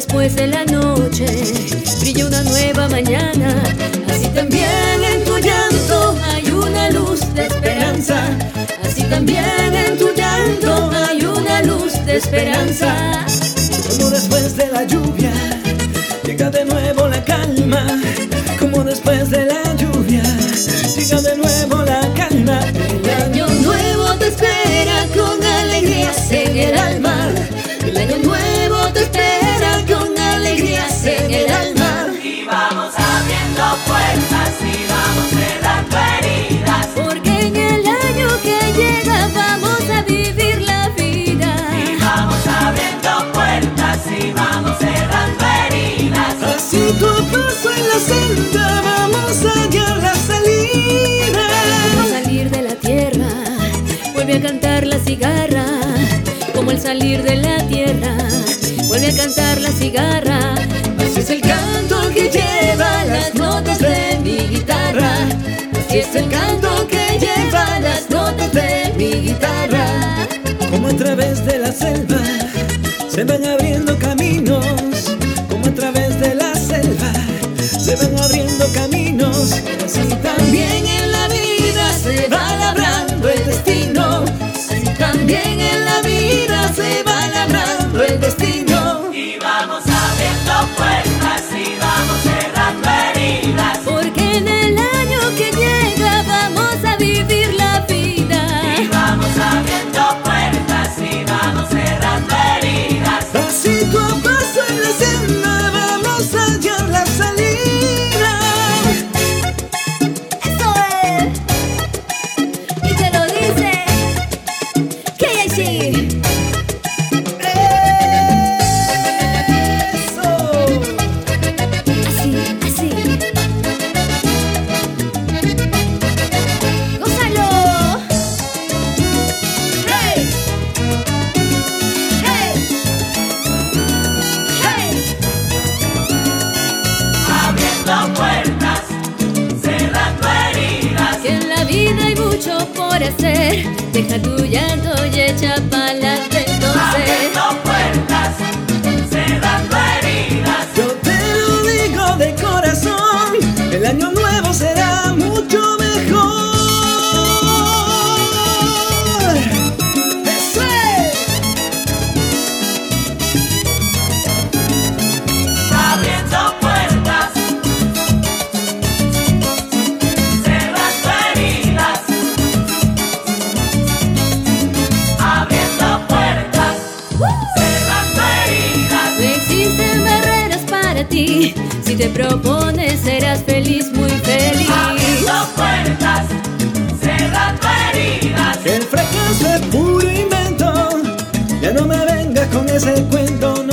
después de la noche brilla una nueva mañana. Así también en tu llanto hay una luz de esperanza. Así también en tu llanto hay una luz de esperanza. Como después de la lluvia llega de nuevo la calma. Como después de la lluvia llega de nuevo la calma. El año nuevo te espera con alegrías en el alma. El año nuevo te espera con alegrías en el alma. Y vamos abriendo puertas y vamos cerrando heridas, Porque en el año que llega vamos a vivir la vida. y vamos abriendo puertas y vamos cerrando heridas. Así tu paso en la senda vamos a hallar la salida. Al salir de la tierra vuelve a cantar la cigarra. Como el salir de la tierra vuelve a cantar la cigarra. Así es el canto que lleva las notas de mi guitarra. Así es el canto que lleva las notas de mi guitarra. Como a través de la selva se van abriendo caminos. Como a través de la selva se van abriendo caminos. Así también en la vida se va labrando el destino. Así también en la vida se va labrando el destino. Y vamos abriendo puertas y vamos cerrando heridas, Porque en el año que llega vamos a vivir la vida. y vamos abriendo puertas y vamos cerrando heridas. Así tu paso en la senda vamos a hallar la salida. ¡Eso es! Y te lo dice KIC. Eso. Así, así. ¡Gózalo! ¡Hey! ¡Hey! ¡Hey! Abriendo puertas, cerrando heridas, Que en la vida hay mucho por hacer. Deja tu llanto y echa pa'lante entonces. abriendo puertas, cerrando heridas. Yo te lo digo de corazón, el año nuevo será mucho mejor. ¡Eso es! Abriendo puertas, cerrando heridas, abriendo puertas, cerrando heridas. No existen barreras para ti. Si te propones serás feliz, muy feliz. Abriendo puertas, cerrando heridas, Que el fracaso es puro invento. Ya no me vengas con ese cuento,